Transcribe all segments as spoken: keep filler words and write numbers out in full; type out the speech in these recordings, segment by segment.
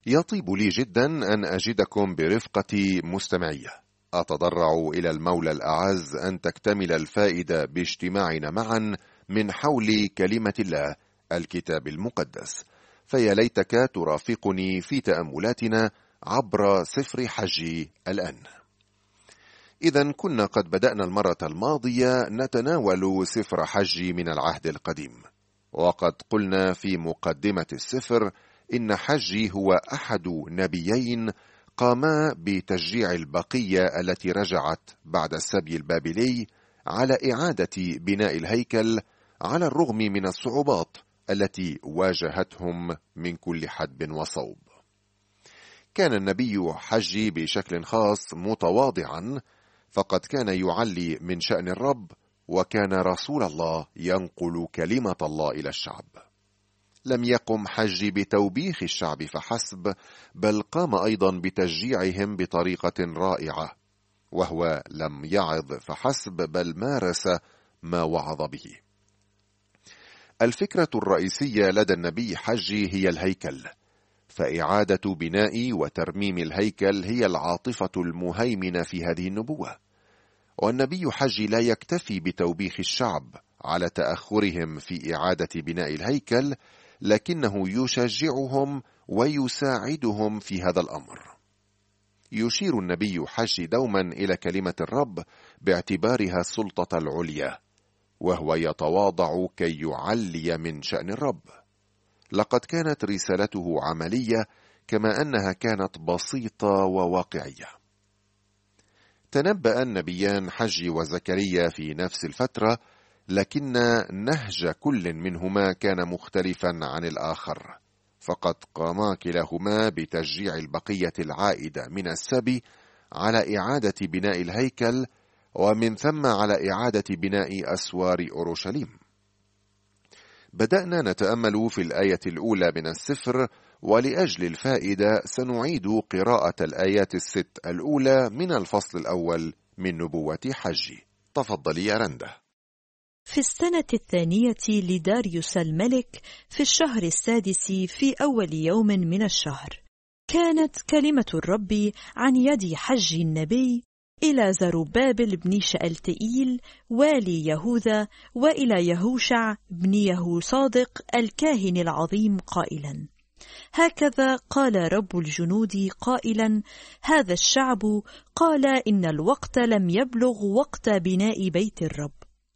يطيب لي جدا أن أجدكم برفقة مستمعية. أتضرع إلى المولى الأعز أن تكتمل الفائدة باجتماعنا معا من حول كلمة الله الكتاب المقدس، فيا ليتك ترافقني في تأملاتنا عبر سفر حج الآن. إذن كنا قد بدأنا المرة الماضية نتناول سفر حج من العهد القديم، وقد قلنا في مقدمة السفر إن حج هو أحد نبيين قاما بتشجيع البقية التي رجعت بعد السبي البابلي على إعادة بناء الهيكل على الرغم من الصعوبات التي واجهتهم من كل حدب وصوب. كان النبي حج بشكل خاص متواضعا، فقد كان يعلي من شأن الرب، وكان رسول الله ينقل كلمة الله إلى الشعب. لم يقم حج بتوبيخ الشعب فحسب، بل قام أيضا بتشجيعهم بطريقة رائعة، وهو لم يعظ فحسب بل مارس ما وعظ به. الفكرة الرئيسية لدى النبي حج هي الهيكل، فإعادة بناء وترميم الهيكل هي العاطفة المهيمنة في هذه النبوة. والنبي حج لا يكتفي بتوبيخ الشعب على تأخرهم في إعادة بناء الهيكل، لكنه يشجعهم ويساعدهم في هذا الأمر. يشير النبي حج دوما إلى كلمة الرب باعتبارها السلطة العليا، وهو يتواضع كي يعلي من شأن الرب. لقد كانت رسالته عملية كما أنها كانت بسيطة وواقعية. تنبأ النبيان حج وزكريا في نفس الفترة، لكن نهج كل منهما كان مختلفا عن الآخر، فقد قاما كلاهما بتشجيع البقية العائدة من السبي على إعادة بناء الهيكل، ومن ثم على إعادة بناء أسوار أورشليم. بدأنا نتأمل في الآية الأولى من السفر، ولأجل الفائدة سنعيد قراءة الآيات الست الأولى من الفصل الأول من نبوة حج. تفضلي يا رنده. في السنة الثانية لداريوس الملك، في الشهر السادس في أول يوم من الشهر، كانت كلمة الرب عن يد حج النبي إلى زربابل بن شألتئيل والي يهوذا، وإلى يهوشع بن يهوصادق الكاهن العظيم قائلا: هكذا قال رب الجنود قائلا: هذا الشعب قال إن الوقت لم يبلغ وقت بناء بيت الرب.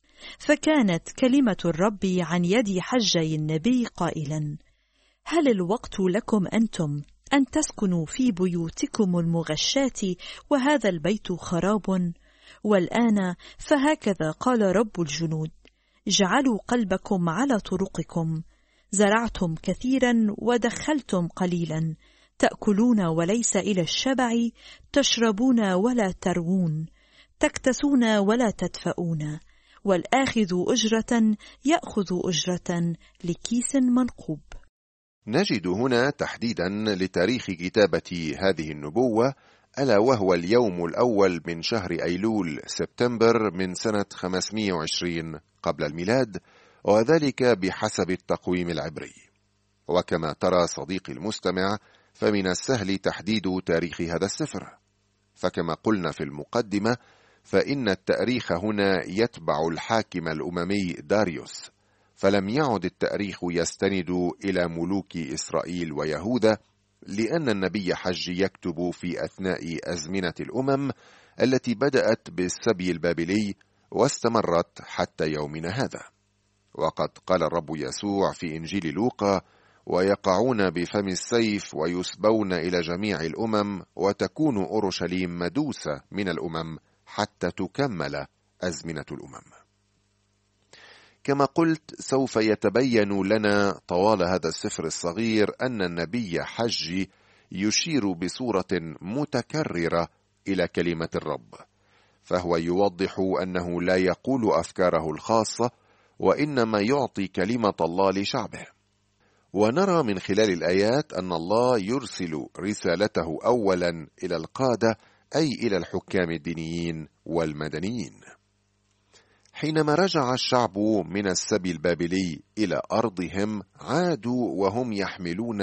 فكانت كلمة الرب عن يد حجي النبي قائلا: هل الوقت لكم أنتم أن تسكنوا في بيوتكم المغشاة وهذا البيت خراب؟ والآن فهكذا قال رب الجنود: جعلوا قلبكم على طرقكم، زرعتم كثيرا ودخلتم قليلا، تأكلون وليس إلى الشبع، تشربون ولا تروون، تكتسون ولا تدفؤون، والآخذ أجرة يأخذ أجرة لكيس منقوب. نجد هنا تحديدا لتاريخ كتابة هذه النبوة، ألا وهو اليوم الأول من شهر أيلول سبتمبر من سنة خمسمائة وعشرين قبل الميلاد، وذلك بحسب التقويم العبري. وكما ترى صديقي المستمع، فمن السهل تحديد تاريخ هذا السفر، فكما قلنا في المقدمة فإن التاريخ هنا يتبع الحاكم الأممي داريوس، فلم يعد التاريخ يستند إلى ملوك إسرائيل ويهوذا، لأن النبي حج يكتب في أثناء أزمنة الأمم التي بدأت بالسبي البابلي واستمرت حتى يومنا هذا. وقد قال الرب يسوع في إنجيل لوقا: ويقعون بفم السيف ويسبون إلى جميع الأمم، وتكون أورشليم مدوسة من الأمم حتى تكمل أزمنة الأمم. كما قلت، سوف يتبين لنا طوال هذا السفر الصغير أن النبي حج يشير بصورة متكررة إلى كلمة الرب، فهو يوضح أنه لا يقول أفكاره الخاصة، وإنما يعطي كلمة الله لشعبه. ونرى من خلال الآيات أن الله يرسل رسالته أولا إلى القادة، أي إلى الحكام الدينيين والمدنيين. حينما رجع الشعب من السبي البابلي إلى أرضهم، عادوا وهم يحملون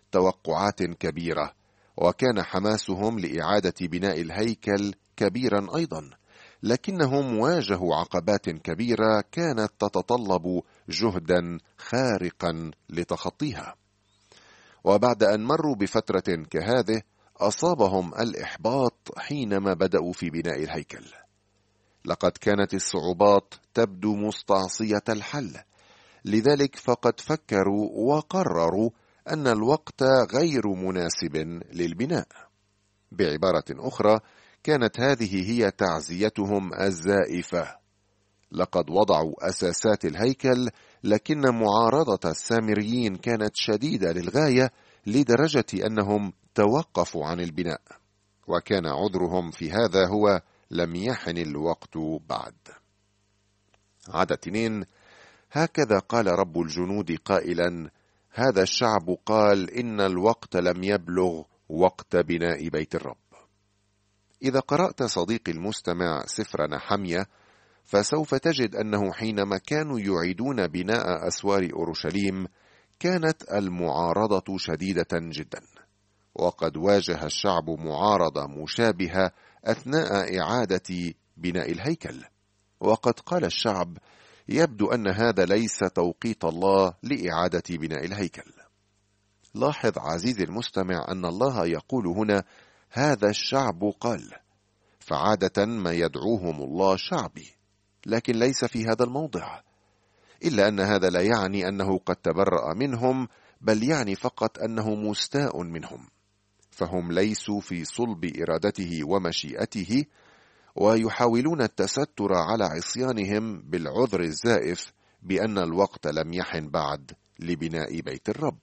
توقعات كبيرة، وكان حماسهم لإعادة بناء الهيكل كبيرا أيضا، لكنهم واجهوا عقبات كبيرة كانت تتطلب جهدا خارقا لتخطيها. وبعد أن مروا بفترة كهذه أصابهم الإحباط حينما بدأوا في بناء الهيكل. لقد كانت الصعوبات تبدو مستعصية الحل، لذلك فقد فكروا وقرروا أن الوقت غير مناسب للبناء. بعبارة أخرى، كانت هذه هي تعزيتهم الزائفة. لقد وضعوا أساسات الهيكل، لكن معارضة السامريين كانت شديدة للغاية، لدرجة أنهم توقفوا عن البناء، وكان عذرهم في هذا هو لم يحن الوقت بعد. عدد اثنين: هكذا قال رب الجنود قائلا: هذا الشعب قال إن الوقت لم يبلغ وقت بناء بيت الرب. إذا قرأت صديقي المستمع سفر نحمية، فسوف تجد أنه حينما كانوا يعيدون بناء أسوار أورشليم كانت المعارضة شديدة جدا، وقد واجه الشعب معارضة مشابهة أثناء إعادة بناء الهيكل. وقد قال الشعب: يبدو أن هذا ليس توقيت الله لإعادة بناء الهيكل. لاحظ عزيزي المستمع أن الله يقول هنا هذا الشعب قال، فعادة ما يدعوهم الله شعبي، لكن ليس في هذا الموضع، إلا أن هذا لا يعني أنه قد تبرأ منهم، بل يعني فقط أنه مستاء منهم، فهم ليسوا في صلب إرادته ومشيئته، ويحاولون التستر على عصيانهم بالعذر الزائف بأن الوقت لم يحن بعد لبناء بيت الرب.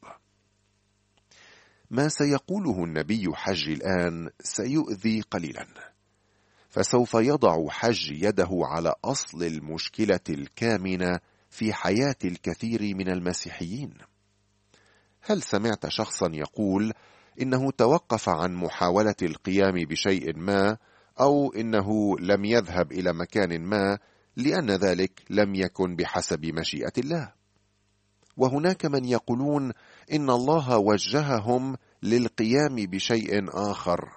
ما سيقوله النبي حج الآن سيؤذي قليلا، فسوف يضع حج يده على أصل المشكلة الكامنة في حياة الكثير من المسيحيين. هل سمعت شخصا يقول إنه توقف عن محاولة القيام بشيء ما، أو إنه لم يذهب إلى مكان ما لأن ذلك لم يكن بحسب مشيئة الله؟ وهناك من يقولون إن الله وجههم للقيام بشيء آخر.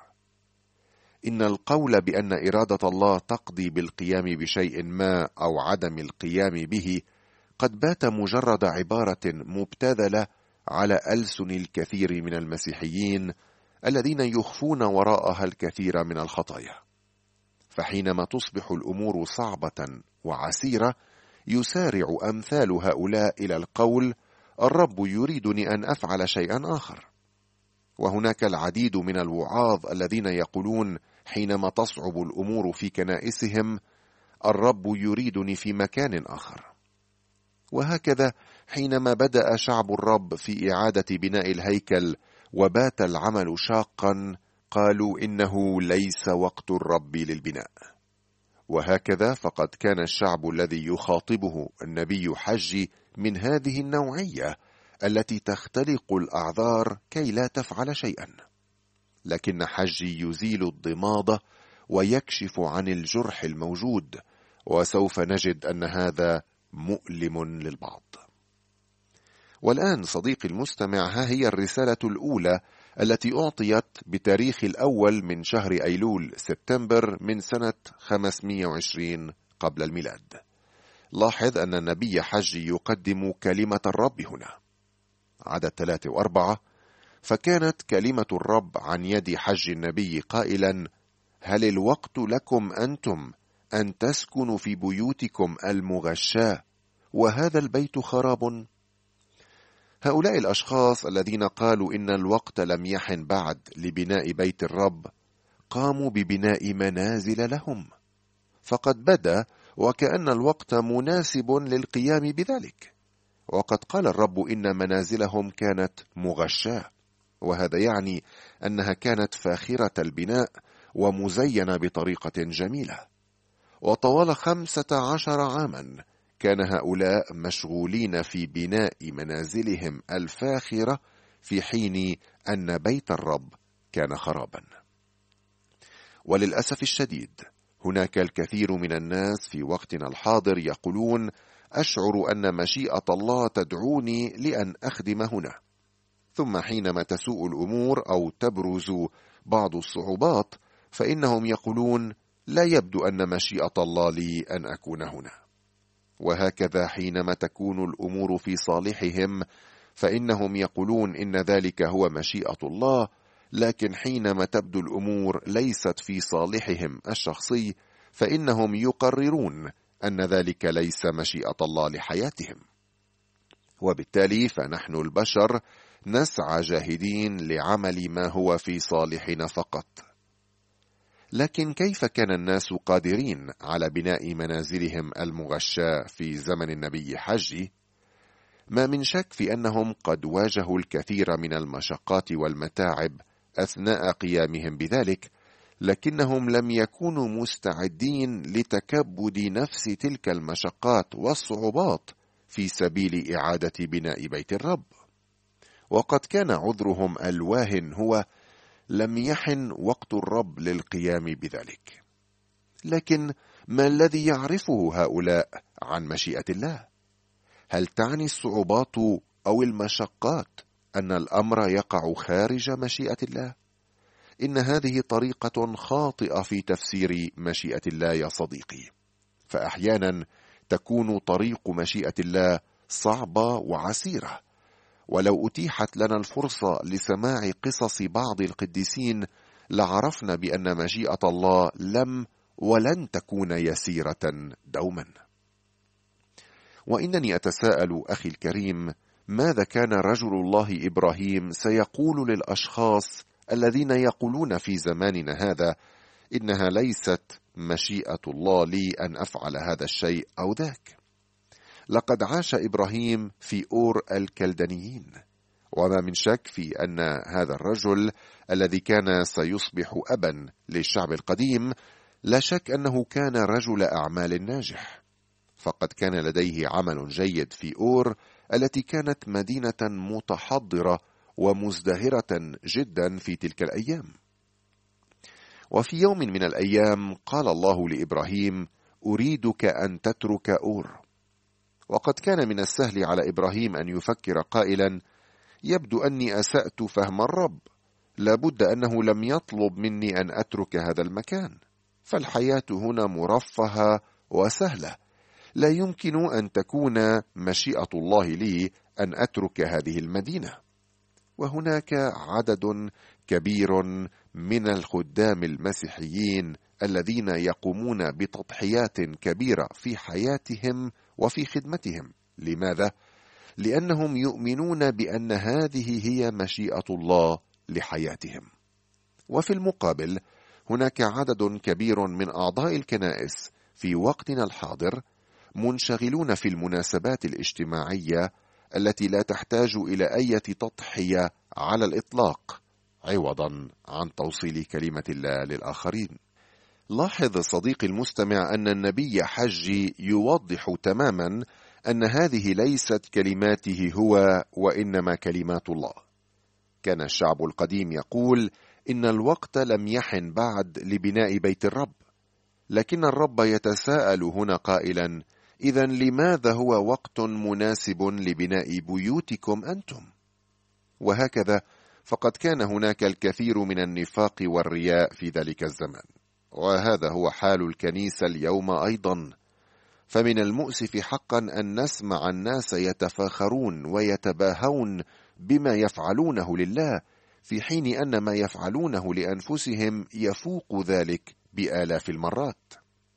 إن القول بأن إرادة الله تقضي بالقيام بشيء ما أو عدم القيام به قد بات مجرد عبارة مبتذلة على ألسن الكثير من المسيحيين الذين يخفون وراءها الكثير من الخطايا. فحينما تصبح الأمور صعبة وعسيرة يسارع أمثال هؤلاء إلى القول: الرب يريدني أن أفعل شيئا آخر. وهناك العديد من الوعاظ الذين يقولون حينما تصعب الأمور في كنائسهم: الرب يريدني في مكان آخر. وهكذا حينما بدأ شعب الرب في إعادة بناء الهيكل وبات العمل شاقا، قالوا إنه ليس وقت الرب للبناء. وهكذا فقد كان الشعب الذي يخاطبه النبي حج من هذه النوعية التي تختلق الأعذار كي لا تفعل شيئا. لكن حج يزيل الضمادة ويكشف عن الجرح الموجود، وسوف نجد أن هذا مؤلم للبعض. والآن صديقي المستمع، ها هي الرسالة الأولى التي أعطيت بتاريخ الأول من شهر أيلول سبتمبر من سنة خمسمائة وعشرين قبل الميلاد. لاحظ أن النبي حج يقدم كلمة الرب هنا. عدد ثلاثة وأربعة: فكانت كلمة الرب عن يد حج النبي قائلا: هل الوقت لكم أنتم أن تسكنوا في بيوتكم المغشاة وهذا البيت خراب؟ هؤلاء الأشخاص الذين قالوا إن الوقت لم يحن بعد لبناء بيت الرب قاموا ببناء منازل لهم، فقد بدا وكأن الوقت مناسب للقيام بذلك. وقد قال الرب إن منازلهم كانت مغشاة، وهذا يعني أنها كانت فاخرة البناء ومزينة بطريقة جميلة. وطوال خمسة عشر عاما كان هؤلاء مشغولين في بناء منازلهم الفاخرة، في حين أن بيت الرب كان خرابا. وللأسف الشديد هناك الكثير من الناس في وقتنا الحاضر يقولون: أشعر أن مشيئة الله تدعوني لأن أخدم هنا، ثم حينما تسوء الأمور أو تبرز بعض الصعوبات فإنهم يقولون لا يبدو أن مشيئة الله لي أن أكون هنا. وهكذا حينما تكون الأمور في صالحهم فإنهم يقولون إن ذلك هو مشيئة الله، لكن حينما تبدو الأمور ليست في صالحهم الشخصي فإنهم يقررون أن ذلك ليس مشيئة الله لحياتهم. وبالتالي فنحن البشر نسعى جاهدين لعمل ما هو في صالحنا فقط. لكن كيف كان الناس قادرين على بناء منازلهم المغشاة في زمن النبي حجي؟ ما من شك في أنهم قد واجهوا الكثير من المشقات والمتاعب أثناء قيامهم بذلك، لكنهم لم يكونوا مستعدين لتكبد نفس تلك المشقات والصعوبات في سبيل إعادة بناء بيت الرب. وقد كان عذرهم الواهن هو لم يحن وقت الرب للقيام بذلك. لكن ما الذي يعرفه هؤلاء عن مشيئة الله؟ هل تعني الصعوبات أو المشقات أن الأمر يقع خارج مشيئة الله؟ إن هذه طريقة خاطئة في تفسير مشيئة الله يا صديقي، فأحيانا تكون طريق مشيئة الله صعبة وعسيرة. ولو أتيحت لنا الفرصة لسماع قصص بعض القديسين لعرفنا بأن مشيئة الله لم ولن تكون يسيرة دوما. وإنني أتساءل أخي الكريم، ماذا كان رجل الله إبراهيم سيقول للأشخاص الذين يقولون في زماننا هذا إنها ليست مشيئة الله لي أن أفعل هذا الشيء أو ذاك؟ لقد عاش إبراهيم في أور الكلدانيين، وما من شك في أن هذا الرجل الذي كان سيصبح أبا للشعب القديم لا شك أنه كان رجل أعمال ناجح، فقد كان لديه عمل جيد في أور التي كانت مدينة متحضرة ومزدهرة جدا في تلك الأيام. وفي يوم من الأيام قال الله لإبراهيم: أريدك أن تترك أور. وقد كان من السهل على إبراهيم أن يفكر قائلا: يبدو أني أسأت فهم الرب، لابد أنه لم يطلب مني أن أترك هذا المكان، فالحياة هنا مرفهة وسهلة، لا يمكن أن تكون مشيئة الله لي أن أترك هذه المدينة. وهناك عدد كبير من الخدام المسيحيين الذين يقومون بتضحيات كبيرة في حياتهم وفي خدمتهم. لماذا؟ لأنهم يؤمنون بأن هذه هي مشيئة الله لحياتهم. وفي المقابل هناك عدد كبير من أعضاء الكنائس في وقتنا الحاضر منشغلون في المناسبات الاجتماعية التي لا تحتاج إلى أي تضحية على الإطلاق، عوضا عن توصيل كلمة الله للآخرين. لاحظ صديقي المستمع أن النبي حجي يوضح تماما أن هذه ليست كلماته هو، وإنما كلمات الله. كان الشعب القديم يقول إن الوقت لم يحن بعد لبناء بيت الرب، لكن الرب يتساءل هنا قائلا: إذن لماذا هو وقت مناسب لبناء بيوتكم أنتم؟ وهكذا فقد كان هناك الكثير من النفاق والرياء في ذلك الزمن، وهذا هو حال الكنيسة اليوم أيضا. فمن المؤسف حقا أن نسمع الناس يتفاخرون ويتباهون بما يفعلونه لله، في حين أن ما يفعلونه لأنفسهم يفوق ذلك بآلاف المرات.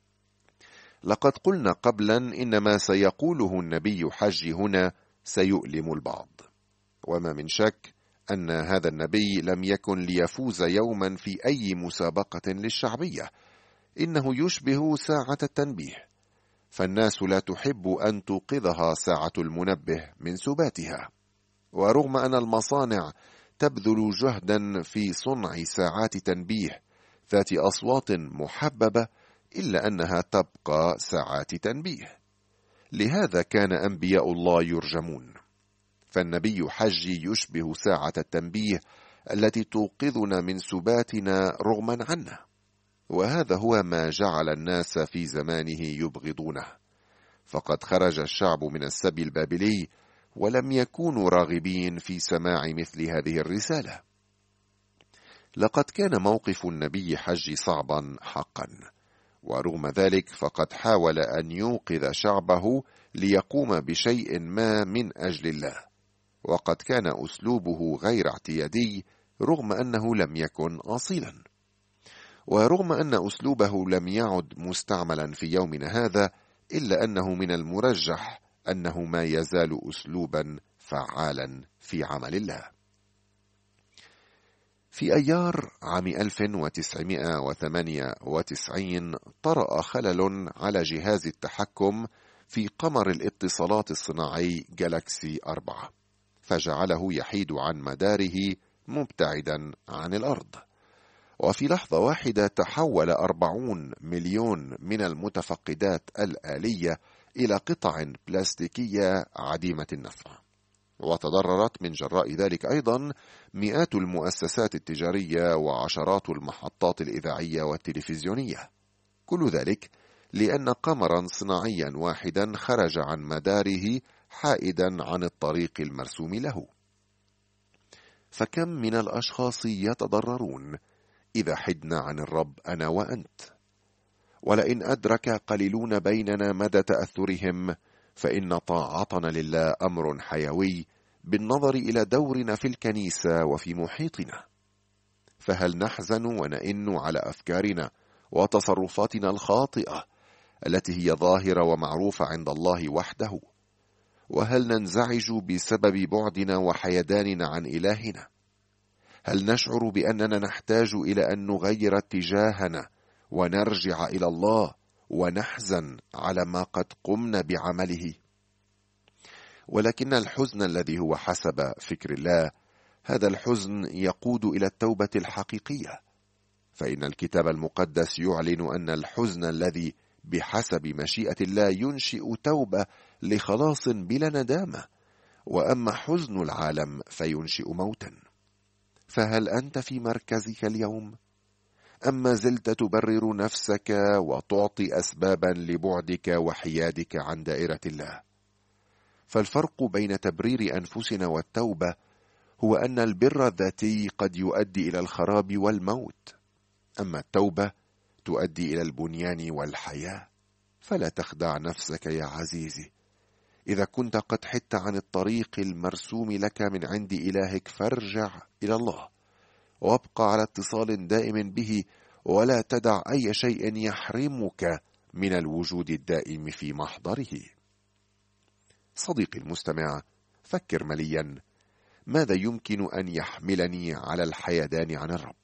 لقد قلنا قبلا إن ما سيقوله النبي حجي هنا سيؤلم البعض، وما من شك أن هذا النبي لم يكن ليفوز يوما في أي مسابقة للشعبية، إنه يشبه ساعة التنبيه، فالناس لا تحب أن توقظها ساعة المنبه من سباتها. ورغم أن المصانع تبذل جهدا في صنع ساعات تنبيه ذات أصوات محببة، إلا أنها تبقى ساعات تنبيه. لهذا كان أنبياء الله يرجمون، فالنبي حجي يشبه ساعة التنبيه التي توقظنا من سباتنا رغما عنا، وهذا هو ما جعل الناس في زمانه يبغضونه. فقد خرج الشعب من السبي البابلي ولم يكونوا راغبين في سماع مثل هذه الرسالة. لقد كان موقف النبي حج صعبا حقا، ورغم ذلك فقد حاول أن يوقظ شعبه ليقوم بشيء ما من أجل الله، وقد كان أسلوبه غير اعتيادي رغم أنه لم يكن أصيلا. ورغم أن أسلوبه لم يعد مستعملا في يومنا هذا، إلا أنه من المرجح أنه ما يزال أسلوبا فعالا في عمل الله. في أيار عام ألف وتسعمائة وثمانية وتسعين طرأ خلل على جهاز التحكم في قمر الاتصالات الصناعي جالاكسي أربعة، فجعله يحيد عن مداره مبتعدا عن الأرض، وفي لحظة واحدة تحول أربعون مليون من المتفقدات الآلية إلى قطع بلاستيكية عديمة النفع. وتضررت من جراء ذلك أيضا مئات المؤسسات التجارية وعشرات المحطات الإذاعية والتلفزيونية، كل ذلك لأن قمرا صناعيا واحدا خرج عن مداره حائدا عن الطريق المرسوم له. فكم من الأشخاص يتضررون إذا حدنا عن الرب أنا وأنت؟ ولئن أدرك قليلون بيننا مدى تأثرهم، فإن طاعتنا لله أمر حيوي بالنظر إلى دورنا في الكنيسة وفي محيطنا. فهل نحزن ونئن على أفكارنا وتصرفاتنا الخاطئة التي هي ظاهرة ومعروفة عند الله وحده؟ وهل ننزعج بسبب بعدنا وحيداننا عن إلهنا؟ هل نشعر بأننا نحتاج إلى أن نغير اتجاهنا ونرجع إلى الله ونحزن على ما قد قمنا بعمله؟ ولكن الحزن الذي هو حسب فكر الله، هذا الحزن يقود إلى التوبة الحقيقية، فإن الكتاب المقدس يعلن أن الحزن الذي بحسب مشيئة الله ينشئ توبة لخلاص بلا ندامة، وأما حزن العالم فينشئ موتا. فهل أنت في مركزك اليوم؟ أم ما زلت تبرر نفسك وتعطي أسبابا لبعدك وحيادك عن دائرة الله؟ فالفرق بين تبرير أنفسنا والتوبة هو أن البر الذاتي قد يؤدي إلى الخراب والموت، أما التوبة تؤدي إلى البنيان والحياة. فلا تخدع نفسك يا عزيزي. إذا كنت قد حدت عن الطريق المرسوم لك من عند إلهك فارجع إلى الله، وابقى على اتصال دائم به، ولا تدع أي شيء يحرمك من الوجود الدائم في محضره. صديقي المستمع، فكر مليا، ماذا يمكن أن يحملني على الحيدان عن الرب؟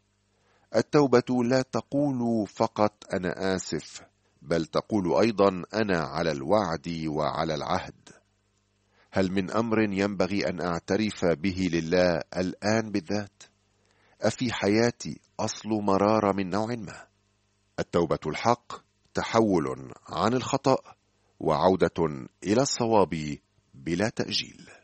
التوبة لا تقول فقط أنا آسف، بل تقول أيضا أنا على الوعد وعلى العهد. هل من أمر ينبغي أن أعترف به لله الآن بالذات؟ أفي حياتي أصل مرارة من نوع ما؟ التوبة الحق تحول عن الخطأ وعودة إلى الصواب بلا تأجيل.